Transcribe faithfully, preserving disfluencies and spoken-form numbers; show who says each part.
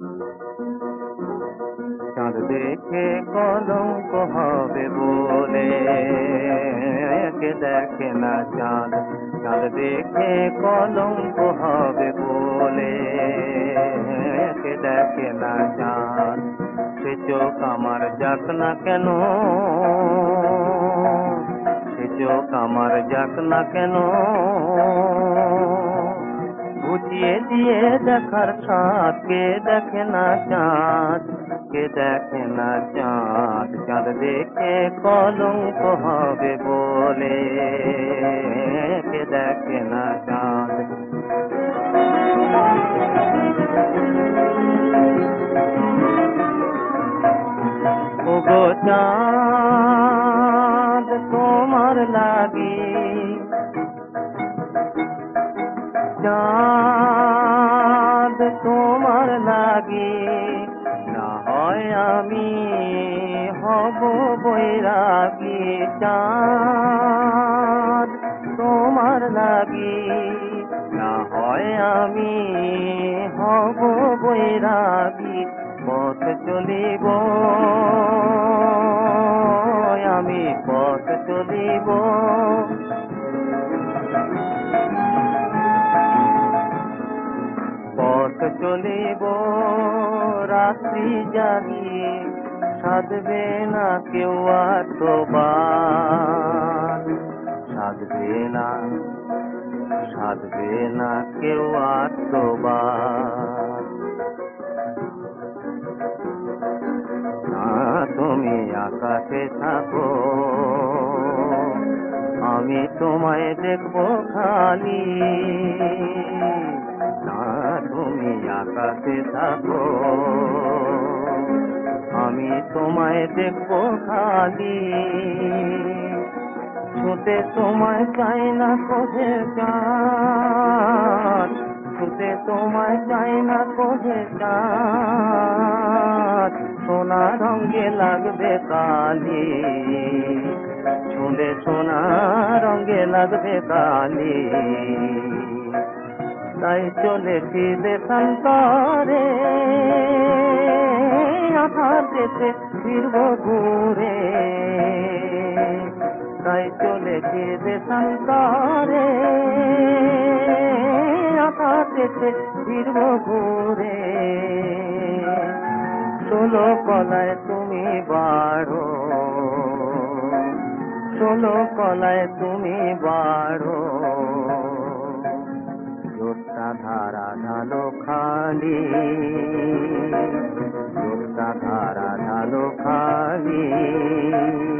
Speaker 1: চাঁদ দেখে কলঙ্ক হবে বলে কে দেখে না চাঁদ, চাঁদ দেখে কলঙ্ক হবে বলে কে দেখে না চাঁদ। সে চোখ আমার যাক না কেন, সে চোখ আমার যাক না কেন, বুঝিয়ে দিয়ে দেখার সাথ কে দেখে না চাঁদ, কে দেখে না চাঁদ। চাঁদ দেখে কলঙ্ক হবে বলে কে দেখে না চাঁদ। ওগো চাঁদ তোমার লাগি, চাঁদ তোমার লাগি, না হয় আমি হব বৈরাগী। চাঁদ তোমার লাগি, না হয় আমি হব বৈরাগী। পথ চলিব আমি, পথ চলিব, পথ চলিব রাত্রি জাগি, সাধবে না কেউ আত্মবান, সাধবে না, সাধবে না কেউ আত্মবান। না তুমি আকাশে থাকো, আমি তোমায় দেখবো খালি। না তুমি আকাশে থাকো, আমি তোমায় দেখবো খালি। ছুতে তোমায় চাই না কোহে চাঁদ, ছুতে তোমায় চাই না কোহে চাঁদ। সোনা রঙে লাগবে কালি, ছুঁলে সোনা রঙে লাগবে কালি। তাই চলেছি দেশান্তরে, আধার দেশে ফিরব ঘুরে। তাই চলেছি দেশান্তরে, আধার দেশে ফিরব ঘুরে। ষোলো কলায় তুমি বাড়ো, ষোলো কলায় তুমি বাড়ো। জোৎস্না ধারা ঢালো খালি, জোৎস্না ধারা ঢালো খালি।